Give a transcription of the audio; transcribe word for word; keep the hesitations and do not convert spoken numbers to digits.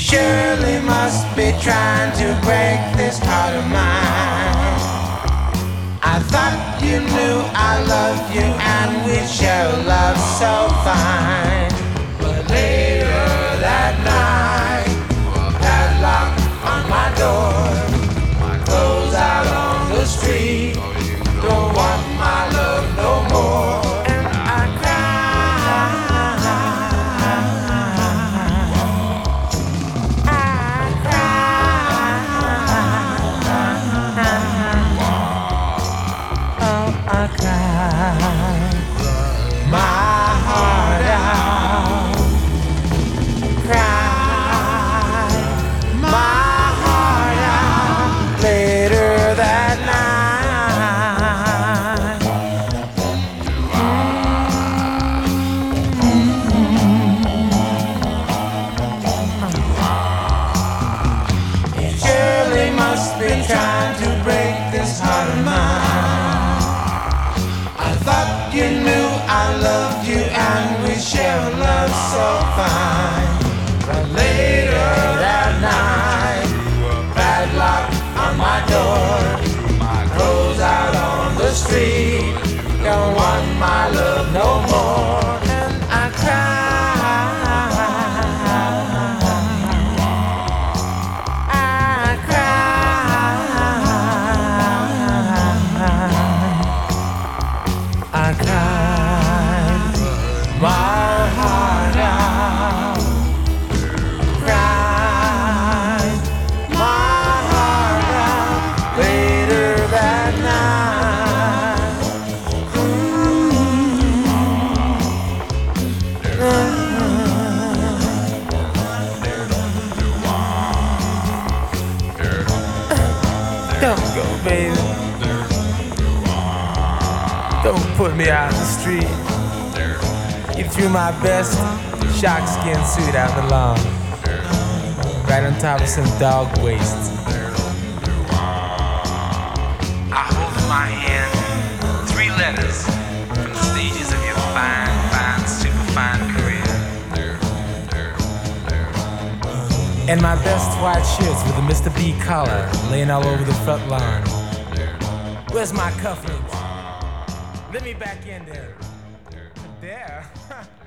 surely must be trying to break this heart of mine. I thought you knew I loved you and we'd share a love so fine. But later that night, padlock on my door, clothes out on the street, don't want my love no more. And I cried, I cried, oh I cried my heart out, cried my heart out later that night. You surely must be trying to break this heart of mine. I thought you knew I loved you and we share a love so fine. But later that night, padlock on my door, clothes out on the street, don't want my love no more. And I cried, I cried, I cried my heart out, cried my heart out later that night. Don't go, baby. Don't put me out in the street. You threw my best sharkskin suit out in the lawn, right on top of some dog waste. I hold in my hand three letters from the stages of your fine, fine, superfine career. And my best white shirts with a Mister B collar laying all over the front lawn. Where's my cufflinks? Let me back in there. There.